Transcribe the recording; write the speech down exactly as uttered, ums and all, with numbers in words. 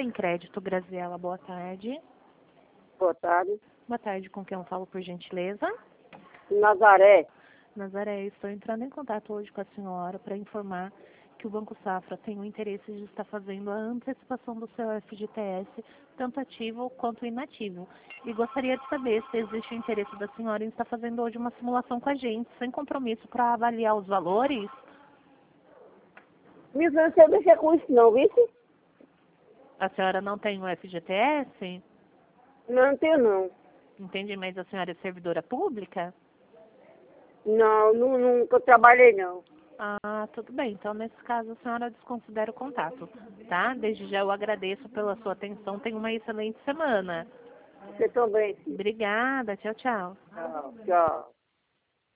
Sem Crédito, Graziela, boa tarde. Boa tarde. Boa tarde, com quem eu falo, por gentileza? Nazaré. Nazaré, estou entrando em contato hoje com a senhora para informar que o Banco Safra tem o interesse de estar fazendo a antecipação do seu F G T S, tanto ativo quanto inativo. E gostaria de saber se existe o interesse da senhora em estar fazendo hoje uma simulação com a gente, sem compromisso, para avaliar os valores. Miss, não sei mexer com isso não, viu? A senhora não tem o F G T S? Não, não tenho não. Entendi, mas a senhora é servidora pública? Não, nu- nunca trabalhei não. Ah, tudo bem. Então, nesse caso, a senhora desconsidera o contato, tá? Desde já eu agradeço pela sua atenção. Tenha uma excelente semana. Você também, filho. Obrigada. Tchau, tchau. Tchau. Tchau.